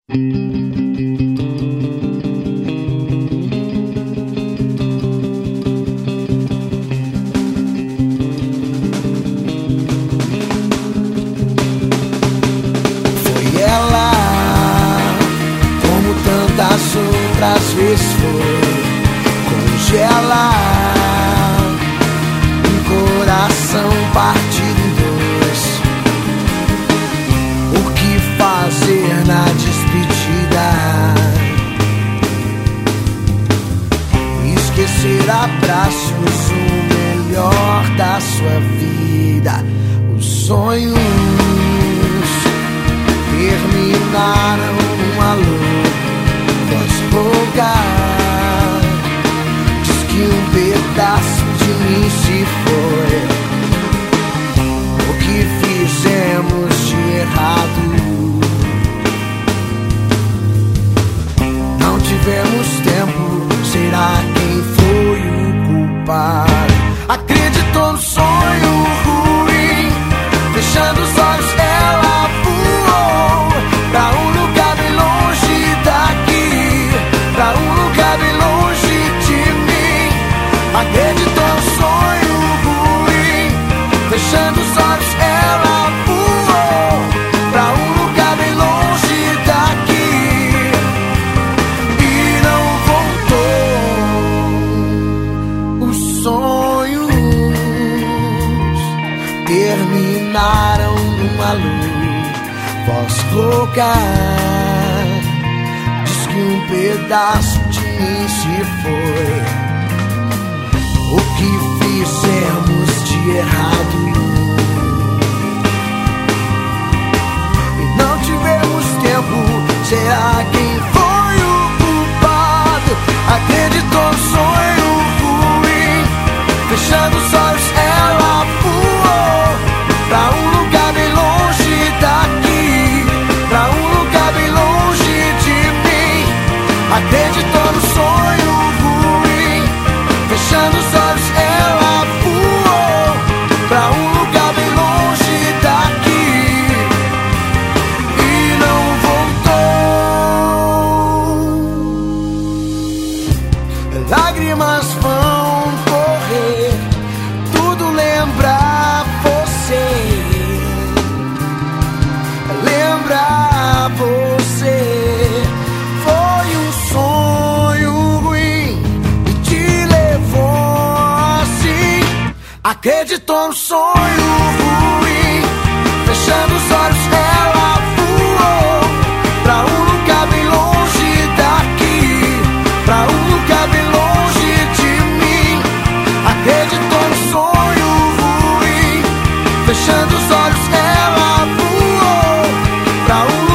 Foi ela, como tantas outras vezes foi, congela um coração partido em dois. O que fazer na despedida? Esquecer abraços, o melhor da sua vida. Os sonhos terminaram numa voz rouca. Diz que um pedaço de mim se foi. O que fizemos de errado? Não tivemos tempo. Será quem foi o culpado? Acreditou no sonho ruim. Fechando os olhos ela voou pra um lugar bem longe daqui, pra um lugar bem longe de mim. Acreditou no sonho ruim. Fechando os olhos ela voou pra um lugar bem longe daqui e não voltou. Os sonhos terminaram numa voz rouca. Diz que um pedaço de mim se foi. O que fizemos de errado? E não tivemos tempo. Será quem foi o culpado? Acreditou no sonho ruim. Fechando os olhos ela voou pra um lugar bem longe daqui, pra um lugar bem longe de mim. Acreditou no sonho ruim. Fechando os olhos ela voou pra um lugar bem longe daqui e não voltou. Lágrimas vão correr, tudo lembra você. Lembra você. Foi um sonho ruim e te levou assim. Acreditou no sonho ruim. Fechando os olhos ela voou pra um lugar bem longe daqui, pra um lugar bem longe de mim. Acreditou no sonho ruim. Fechando os olhos ela voou pra um